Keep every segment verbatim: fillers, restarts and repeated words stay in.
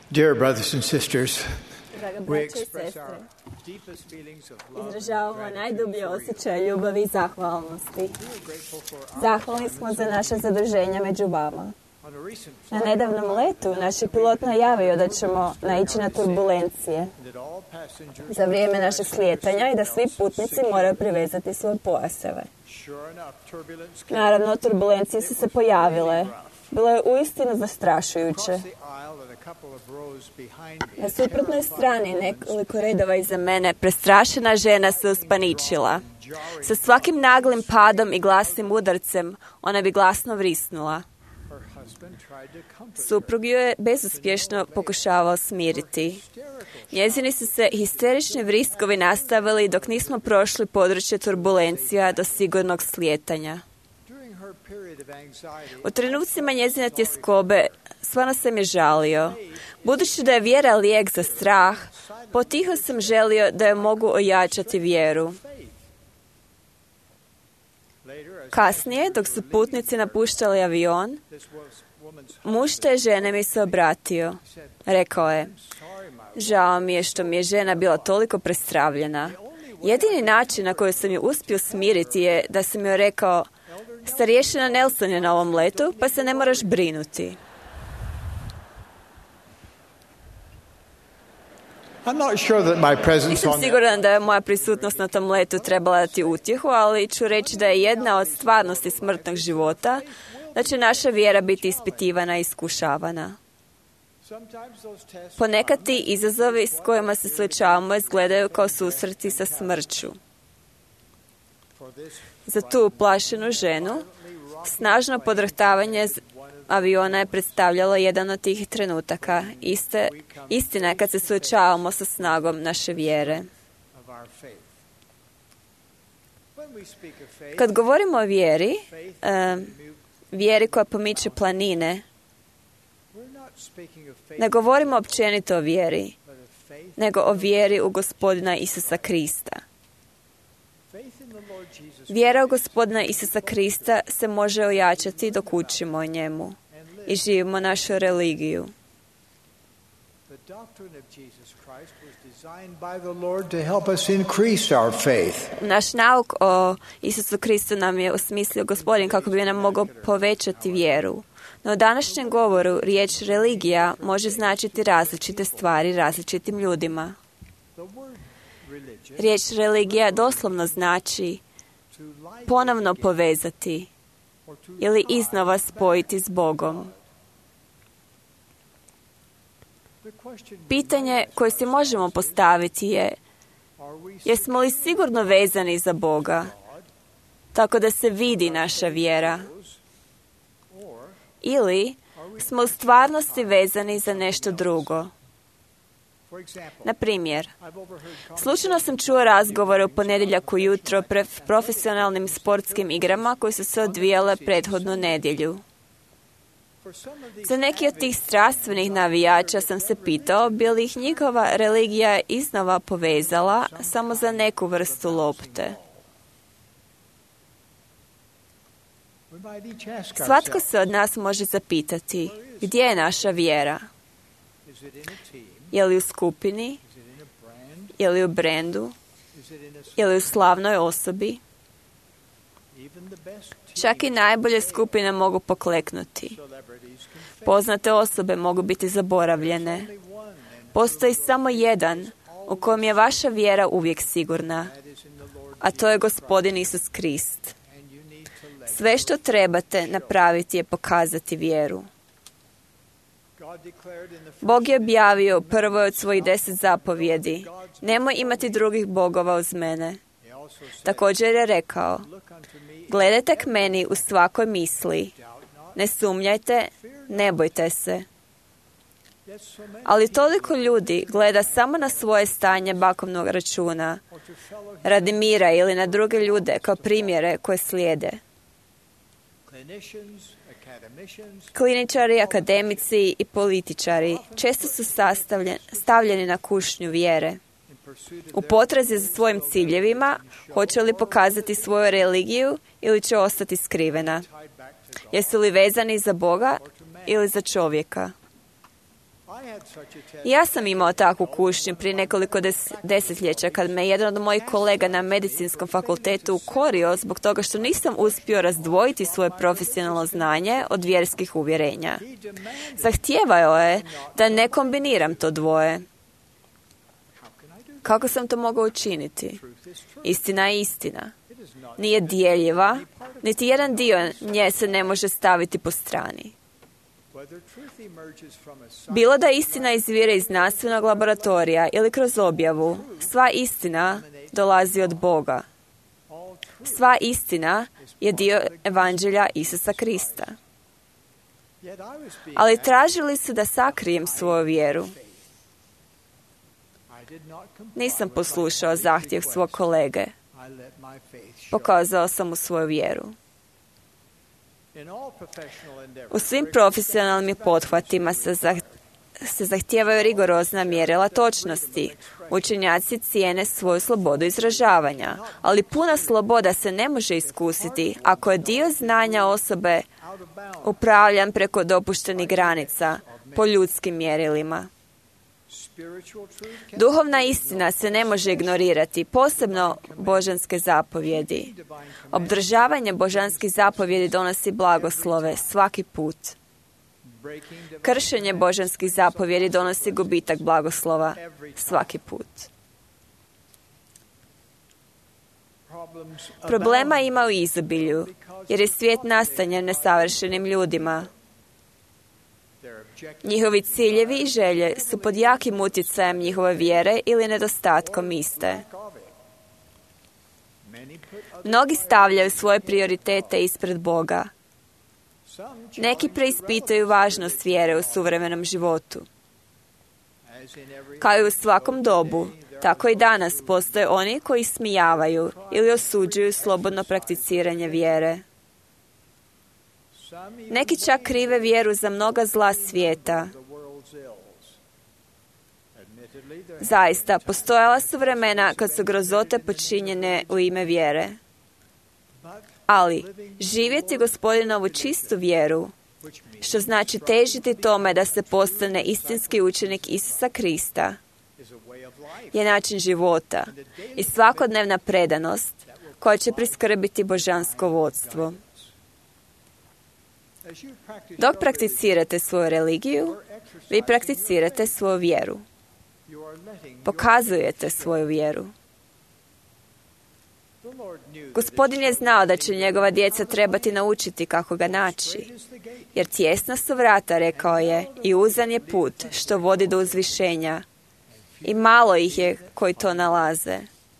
Dear brothers and sisters, Draga we braća i express sestre, our deepest feelings of love and izražavamo gratitude najdublje for you. osjećaje ljubavi i zahvalnosti. We are grateful for our Zahvalni smo za naše zadruženja među vama. On a recent Na flight, nedavnom letu naš je pilot najavio da ćemo naići na turbulencije that all passengers za vrijeme našeg slijetanja i da svi putnici moraju privezati svoje pojaseve. sure enough turbulence came Naravno, turbulencije su se pojavile. Bilo je uistinu zastrašujuće. across the aisle and a couple of rows behind me. Na suprotnoj strani, nekoliko redova iza mene, prestrašena žena se uspaničila. Sa svakim naglim padom i glasnim udarcem, ona bi glasno vrisnula. Her husband tried to comfort her. Suprug ju je bezuspješno pokušavao smiriti. Njezini su se histerični vriskovi nastavili dok nismo prošli područje turbulencija do sigurnog slijetanja. During her period of anxiety, U trenucima njezine tjeskobe stvarno sam je žalio. Budući da je vjera lijek za strah, potiho sam želio da joj mogu ojačati vjeru. later as Kasnije, dok su putnici napuštali avion, this was woman's muž te žene mi se obratio. Rekao je, sorry my žao mi je što mi je žena bila toliko prestravljena. Jedini način na koji sam ju uspio smiriti je da sam joj rekao, starješina Nelson je na ovom letu, pa se ne moraš brinuti. I'm not sure that my presence Nisam on that siguran da je moja prisutnost na tom letu trebala dati utjehu, ali ću reći da je jedna od stvarnosti smrtnog života da će naša vjera biti ispitivana i iskušavana. sometimes those tests Ponekad ti izazovi s kojima se suočavamo izgledaju kao susreti sa smrću. for this Za tu uplašenu ženu, snažno podrhtavanje z- aviona je predstavljalo jedan od tih trenutaka. Iste, istina je kad se suočavamo sa snagom naše vjere. of our faith. When we speak of faith, Kad govorimo o vjeri, faith e, vjeri koja pomiče planine, we're not speaking of faith, ne govorimo općenito o vjeri, but of faith, nego o vjeri u Gospodina Isusa Krista. faith in the Lord Jesus Vjera u Gospodina Isusa Krista se može ojačati dok učimo o njemu and live. i živimo našu religiju. The doctrine of Jesus Christ was designed by the Lord to help us increase our faith. Naš nauk o Isusu Kristu nam je osmislio Gospodin kako bi nam mogao povećati vjeru. No u današnjem govoru riječ religija može značiti različite stvari različitim ljudima. The word religion Riječ religija doslovno znači to life ponovno povezati or to ili iznova spojiti s Bogom. the question Pitanje koje si možemo postaviti je, are we jesmo li sigurno vezani za Boga, God tako da se vidi naša vjera, or ili smo u stvarnosti vezani za nešto drugo. for example Na primjer, I've overheard slučajno sam čuo razgovore u ponedjeljak ujutro pre profesionalnim sportskim igrama koje su se odvijale prethodnu nedjelju. for some of these Za neki od tih strastvenih navijača sam se pitao bi li ih njihova religija iznova povezala samo za neku vrstu lopte. we might each ask Svatko ourselves, se od nas može zapitati, gdje je naša vjera? is it in a team, Je li u skupini? is it in a brand, Je li u brendu? is it in a Je li u slavnoj osobi? even the best Čak i najbolje skupine mogu pokleknuti. celebrities can fail. Poznate osobe mogu biti zaboravljene. Only one and Postoji samo jedan u kojem je vaša vjera uvijek sigurna, that is in the Lord a to je Gospodin Isus Krist. and you need to let Sve što trebate napraviti je pokazati vjeru. God declared in the first Bog je objavio u prvoj od svojih deset zapovjedi, nemoj imati drugih bogova uz mene. he also said, Također je rekao, look unto me and gledajte k meni u svakoj misli, doubt not. ne sumnjajte, ne bojte se. Yet so many Ali toliko ljudi gleda samo na svoje stanje bankovnog računa, or to fellow radi mira ili na druge ljude kao primjere koje slijede. clinicians, academicians, Kliničari, akademici i političari često su sastavljen, stavljeni na kušnju vjere. in pursuit of U their potrazi za svojim ciljevima, hoće li pokazati svoju religiju ili će ostati skrivena? tied back to God Jesu li vezani za Boga ili za čovjeka? I Ja sam imao takvu kušnju prije nekoliko des- desetljeća kad me jedan od mojih kolega na medicinskom fakultetu ukorio zbog toga što nisam uspio razdvojiti svoje profesionalno znanje od vjerskih uvjerenja. Zahtijevao je da ne kombiniram to dvoje. Kako sam to mogao učiniti? Istina je istina. Nije dijeljiva, niti jedan dio nje se ne može staviti po strani. Bilo da istina izvire iz znanstvenog laboratorija ili kroz objavu, sva istina dolazi od Boga. Sva istina je dio evanđelja Isusa Krista. Ali tražili su da sakrijem svoju vjeru. Nisam poslušao zahtjev svog kolege. Pokazao sam mu svoju vjeru. U svim profesionalnim pothvatima se, zah, se zahtijevaju rigorozna mjerila točnosti. Učenjaci cijene svoju slobodu izražavanja, ali puna sloboda se ne može iskusiti ako je dio znanja osobe upravljan preko dopuštenih granica po ljudskim mjerilima. Duhovna istina se ne može ignorirati, posebno božanske zapovjedi. Obdržavanje božanskih zapovjedi donosi blagoslove svaki put. Kršenje božanskih zapovjedi donosi gubitak blagoslova svaki put. Problema ima u izobilju, jer je svijet nastanjen nesavršenim ljudima. Njihovi ciljevi i želje su pod jakim utjecajem njihove vjere ili nedostatkom iste. Mnogi stavljaju svoje prioritete ispred Boga. Neki preispitaju važnost vjere u suvremenom životu. Kao i u svakom dobu, tako i danas postoje oni koji smijavaju ili osuđuju slobodno prakticiranje vjere. Neki čak krive vjeru za mnoga zla svijeta. Zaista, postojala su vremena kad su grozote počinjene u ime vjere. Ali, živjeti Gospodinovu čistu vjeru, što znači težiti tome da se postane istinski učenik Isusa Krista, je način života i svakodnevna predanost koja će priskrbiti božansko vodstvo. Dok prakticirate svoju religiju, vi prakticirate svoju vjeru. Pokazujete svoju vjeru. Gospodin je znao da će njegova djeca trebati naučiti kako ga naći. Jer tijesna su vrata, rekao je, i uzan je put što vodi do uzvišenja. I malo ih je koji to nalaze.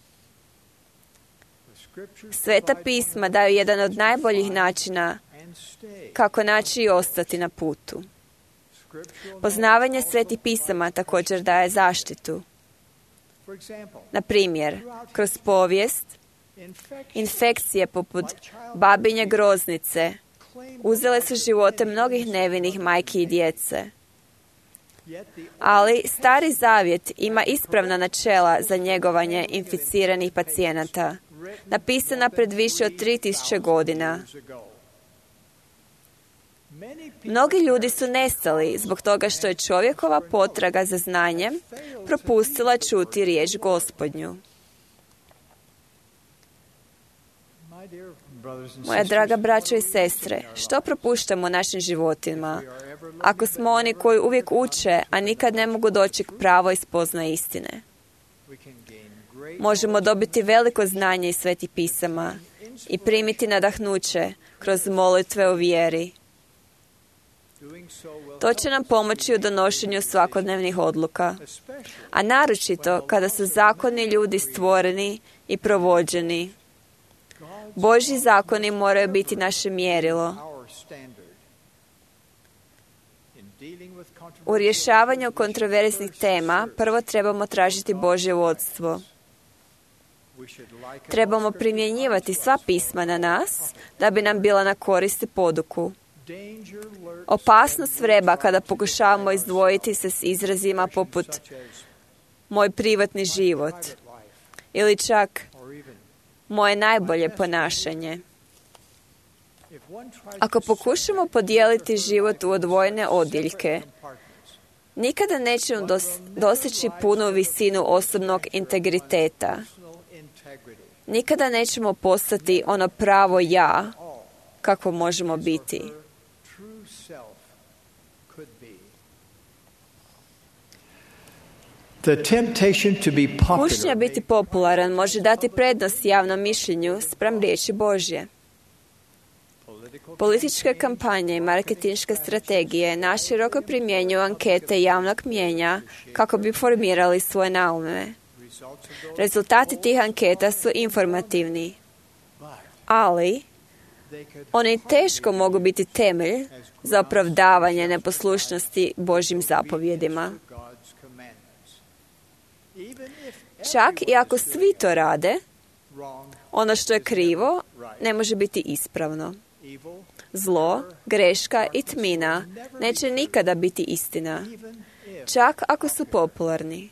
Sveta pisma daju jedan od najboljih načina kako naći i ostati na putu. Poznavanje svetih pisama također daje zaštitu. Na primjer, kroz povijest, infekcije poput babinje groznice uzele su živote mnogih nevinih majki i djece. Ali Stari Zavjet ima ispravna načela za njegovanje inficiranih pacijenata, napisana pred više od tri tisuće godina. Mnogi ljudi su nestali zbog toga što je čovjekova potraga za znanjem propustila čuti riječ Gospodnju. Moja draga braćo i sestre, što propuštamo u našim životima ako smo oni koji uvijek uče, a nikad ne mogu doći k pravoj spoznaji istine? Možemo dobiti veliko znanje iz svetih pisama i primiti nadahnuće kroz molitve o vjeri. To će nam pomoći u donošenju svakodnevnih odluka, a naročito kada su zakoni ljudi stvoreni i provođeni. Božji zakoni moraju biti naše mjerilo. U rješavanju kontroverznih tema prvo trebamo tražiti Božje vodstvo. Trebamo primjenjivati sva pisma na nas da bi nam bila na korist i poduku. Opasnost vreba kada pokušavamo izdvojiti se s izrazima poput moj privatni život ili čak moje najbolje ponašanje. Ako pokušamo podijeliti život u odvojene odjeljke, Nikada nećemo dos- doseći punu visinu osobnog integriteta. Nikada nećemo postati ono pravo ja kako možemo biti. Kušnja biti popularan može dati prednost javnom mišljenju spram riječi Božje. Političke kampanje i marketinške strategije naširoko primjenjuju ankete javnog mnijenja kako bi formirali svoje naume. Rezultati tih anketa su informativni, ali oni teško mogu biti temelj za opravdavanje neposlušnosti Božjim zapovjedima. Čak i ako svi to rade, ono što je krivo ne može biti ispravno. Zlo, greška i tmina neće nikada biti istina, čak ako su popularni.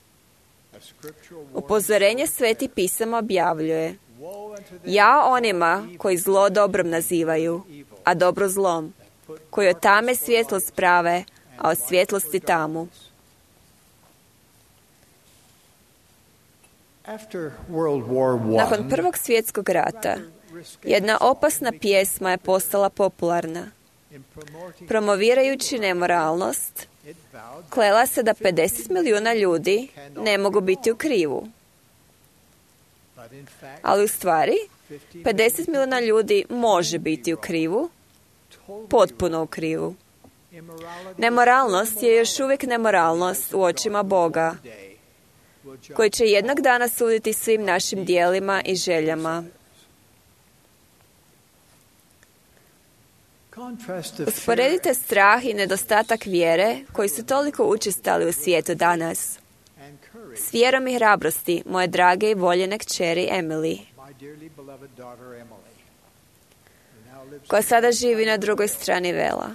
Upozorenje Sveti pisama objavljuje: ja onima koji zlo dobrom nazivaju, a dobro zlom, koji od tame svjetlost prave, a od svjetlosti tamu. Nakon Prvog svjetskog rata, jedna opasna pjesma je postala popularna. Promovirajući nemoralnost, klela se da pedeset milijuna ljudi ne mogu biti u krivu. Ali u stvari, pedeset milijuna ljudi može biti u krivu, potpuno u krivu. Nemoralnost je još uvijek nemoralnost u očima Boga, koji će jednog dana suditi svim našim dijelima i željama. Usporedite strah i nedostatak vjere koji su toliko učestali u svijetu danas s vjerom i hrabrosti moje drage i voljene kćeri Emily, koja sada živi na drugoj strani vela.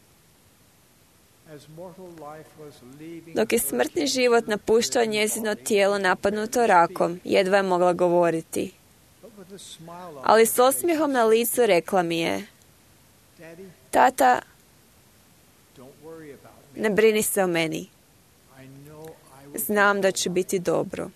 Dok je smrtni život napuštao njezino tijelo napadnuto rakom, jedva je mogla govoriti. Ali s osmijehom na licu rekla mi je: tata, ne brini se o meni. Znam da će biti dobro.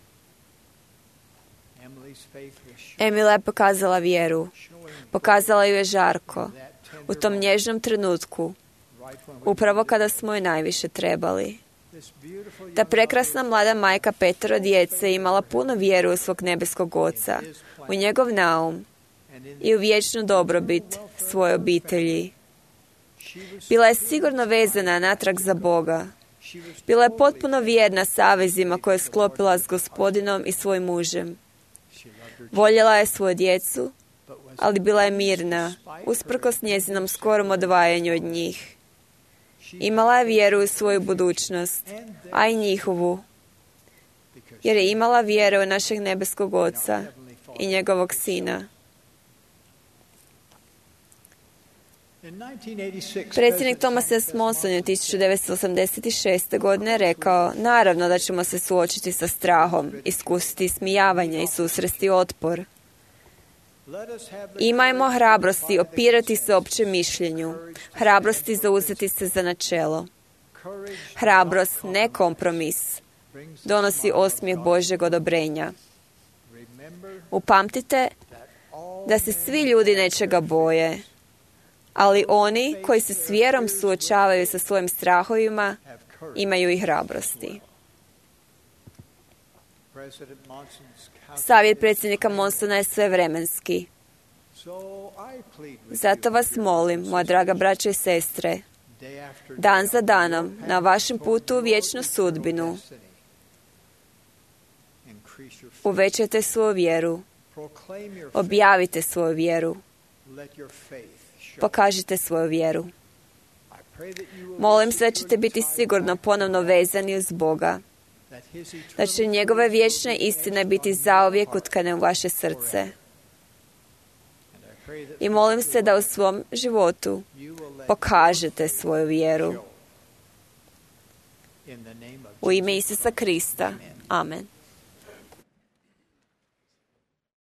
Emila je pokazala vjeru. Pokazala ju je žarko. U tom nježnom trenutku, upravo kada smo joj najviše trebali. Ta prekrasna mlada majka petero djece imala puno vjeru u svog nebeskog oca, u njegov naum i u vječnu dobrobit svoje obitelji. Bila je sigurno vezana natrag za Boga. Bila je potpuno vjerna savezima koje je sklopila s Gospodinom i svojim mužem. Voljela je svoju djecu, ali bila je mirna, usprkos njezinom skorom odvajanju od njih. Imala je vjeru u svoju budućnost, a i njihovu, jer je imala vjeru u našeg nebeskog Oca i njegovog Sina. Predsjednik Thomas S. Monson je tisuću devetsto osamdeset šeste. godine rekao: naravno da ćemo se suočiti sa strahom, iskusiti ismijavanje i susresti otpor. Imajmo hrabrosti opirati se općem mišljenju, hrabrosti zauzeti se za načelo. Hrabrost, ne kompromis, donosi osmijeh Božjeg odobrenja. Upamtite da se svi ljudi nečega boje, ali oni koji se s vjerom suočavaju sa svojim strahovima imaju i hrabrosti. Savjet predsjednika Monsona je svevremenski. Zato vas molim, moja draga braća i sestre, dan za danom, na vašem putu u vječnu sudbinu, uvećajte svoju vjeru, objavite svoju vjeru, pokažite svoju vjeru. Molim se da ćete biti sigurno ponovno vezani uz Boga, da će njegove vječne istine biti zauvijek utkane u vaše srce. I molim se da u svom životu pokažete svoju vjeru. U ime Isusa Krista. Amen.